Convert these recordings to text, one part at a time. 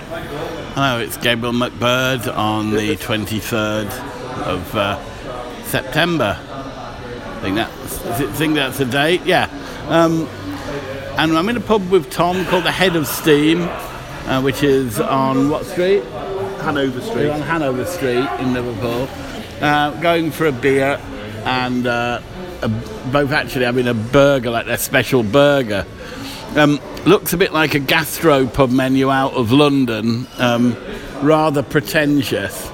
Hello, it's Gabriel McBird on the 23rd of September. I think that's the date, yeah. And I'm in a pub with Tom called the Head of Steam, which is on what street? Hanover Street. We're on Hanover Street in Liverpool. Going for a beer and both actually having a burger, like their special burger. Looks a bit like a gastropub menu out of London, rather pretentious.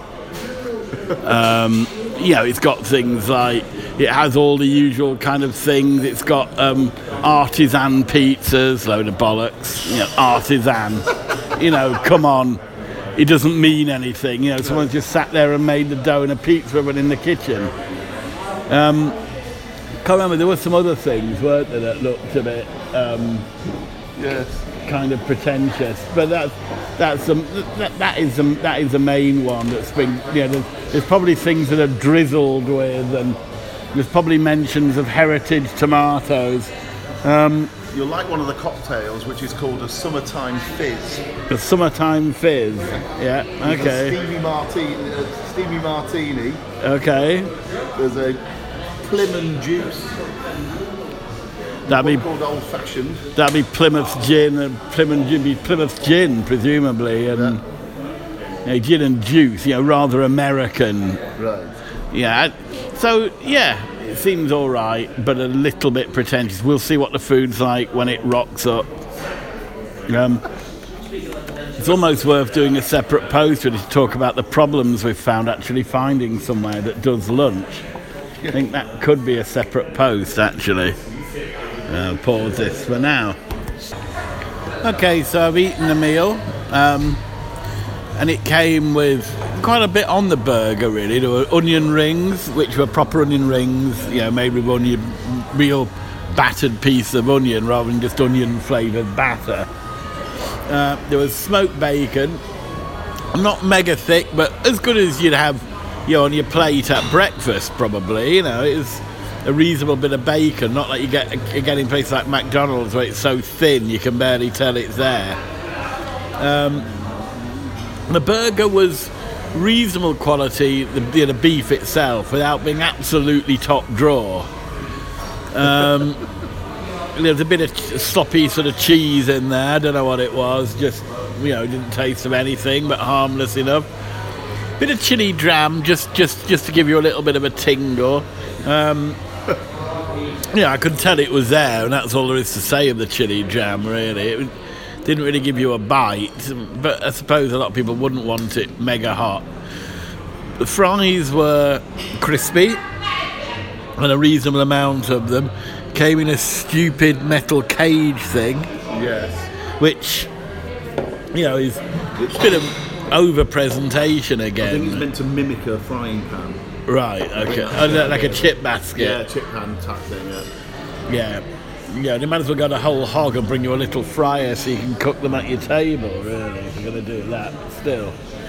It's got things like, it has all the usual kind of things. It's got artisan pizzas, load of bollocks, artisan. Come on. It doesn't mean anything. Someone's just sat there and made the dough and a pizza oven in the kitchen. Can't remember, there were some other things, weren't there, that looked a bit kind of pretentious. But that is the main one that's been, there's probably things that are drizzled with, and there's probably mentions of heritage tomatoes. You'll like one of the cocktails, which is called a summertime fizz. A summertime fizz, yeah, okay. There's a Stevie Martini. Okay. There's a Plymouth juice. That'd be called old fashioned. That'd be Plymouth gin, and Plymouth gin, presumably, and gin and juice, rather American. Right. Yeah. So it seems all right, but a little bit pretentious. We'll see what the food's like when it rocks up. It's almost worth doing a separate post really to talk about the problems we've found actually finding somewhere that does lunch. I think that could be a separate post, actually. Pause this for now. Okay, so I've eaten the meal, and it came with quite a bit on the burger, really. There were onion rings, which were proper onion rings, made with onion, real battered piece of onion rather than just onion-flavoured batter. There was smoked bacon, not mega thick, but as good as you'd have on your plate at breakfast, probably. It was a reasonable bit of bacon, not like you get in places like McDonald's where it's so thin you can barely tell it's there. The burger was reasonable quality, the beef itself, without being absolutely top drawer. There's a bit of sloppy sort of cheese in there, I don't know what it was, just, didn't taste of anything, but harmless enough. Bit of chili dram, just to give you a little bit of a tingle. I could tell it was there, and that's all there is to say of the chili jam, really. It didn't really give you a bite, but I suppose a lot of people wouldn't want it mega hot. The fries were crispy, and a reasonable amount of them came in a stupid metal cage thing. Yes. Which, is a bit of over-presentation again. I think it's meant to mimic a frying pan. Right, okay. Like a chip basket. Yeah, chip pan type thing, yeah. Yeah, they might as well go the whole hog and bring you a little fryer so you can cook them at your table, really, if you're going to do that still.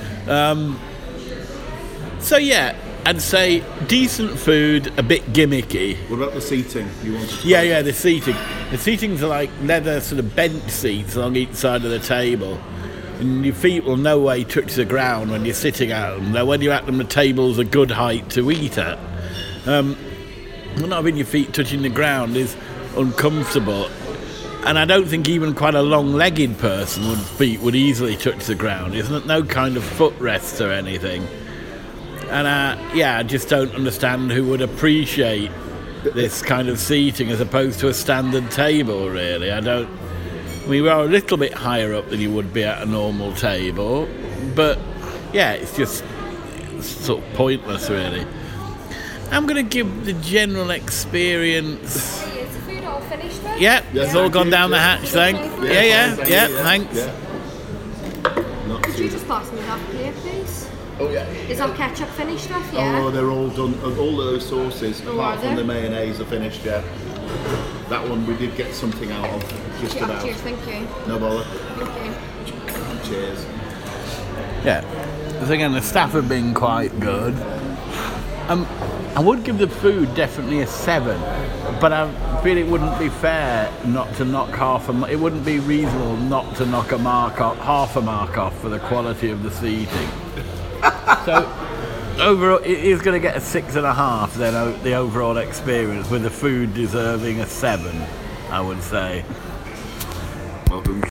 I'd say decent food, a bit gimmicky. What about the seating? Yeah, the seating. The seatings are like leather sort of bench seats along each side of the table. And your feet will no way touch the ground when you're sitting at them. Now, when you're at them, the table's a good height to eat at. Not having your feet touching the ground is uncomfortable. And I don't think even quite a long-legged person feet would easily touch the ground. There's no kind of footrest or anything. And I just don't understand who would appreciate this kind of seating as opposed to a standard table, really. We were a little bit higher up than you would be at a normal table, but it's just sort of pointless, really. I'm going to give the general experience. Is the food all finished then? Yeah, it's all gone down the hatch, thanks. Thanks. Yeah. Could you just pass me that plate, please? Oh yeah. Is our ketchup finished off? Yeah. Oh, they're all done. All those sauces, apart from they? the mayonnaise, are finished. Yeah. That one we did get something out of, just about. Cheers, thank you. No bother. Thank you. Cheers. Yeah. So again, the staff have been quite good. I would give the food definitely a 7, but I feel it wouldn't be fair not to knock it wouldn't be reasonable not to knock a mark off, half a mark off for the quality of the seating. So overall, it is going to get a 6.5 then, the overall experience, with the food deserving a 7, I would say. Well done,